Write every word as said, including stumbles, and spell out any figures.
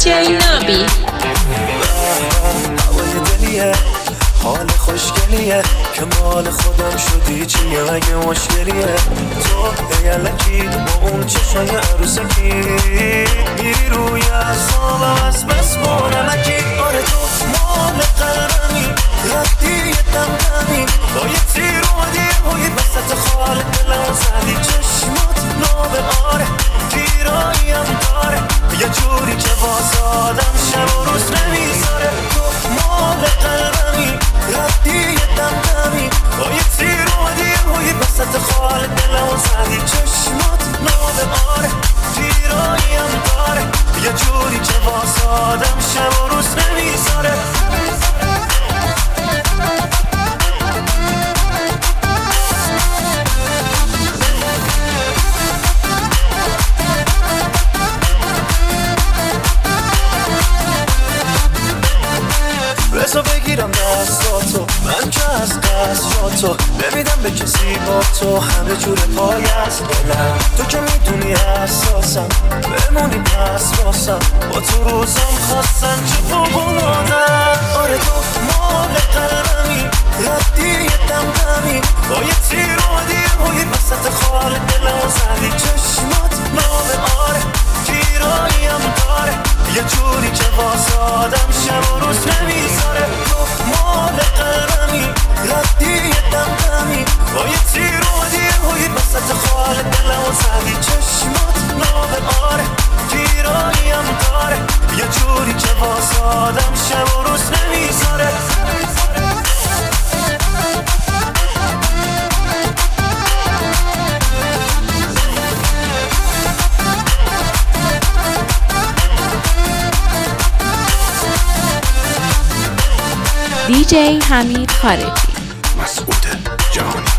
دیجی نابی. هوای دلیه، حال خوشگلیه که مال خودم شدی چیه مگه مشکلیه؟ تو ایالکی با اون چشای عروسکی میری روی اعصابم از بس مونمکی. آره تو مال قلبمی، ردی دمدمی با یه تیر اومدی روی وسط خال دلم زدی. چشمات نابه آره گیراییم داره یه جوری که واسه آدم شب و روز نمیذاره. تو مال قلبمی، ردی دمدمی با یه تیر اومدی روی وسط خال دلم زدی. چشمات نابه آره گیراییم داره یه جوری که واسه آدم شب و روز نمیذاره. بسا بگیرم دستاتو من که از قصراتو نمیدم به کسی با تو همه جور پای از دلم. تو که میدونی احساسم بمونی پس باسم با تو روزم خواستن چه فوق‌العاده‌ام. آره تو مال قلبمی، ردی دمدمی با یه تیر اومدی روی وسط خال دلم زدی. چشمات نابه آره گیراییم داره یه جوری که واسه آدم شب و روز نمیذاره. تو مال قلبمی، ردی دمدمی با یه تیر اومدی روی وسط خال دلم زدی. چشمات نابه آره گیراییم داره یه جوری که واسه آدم شب و روز نمیذاره. دیجی حمید خارجی. مسعود جهانی.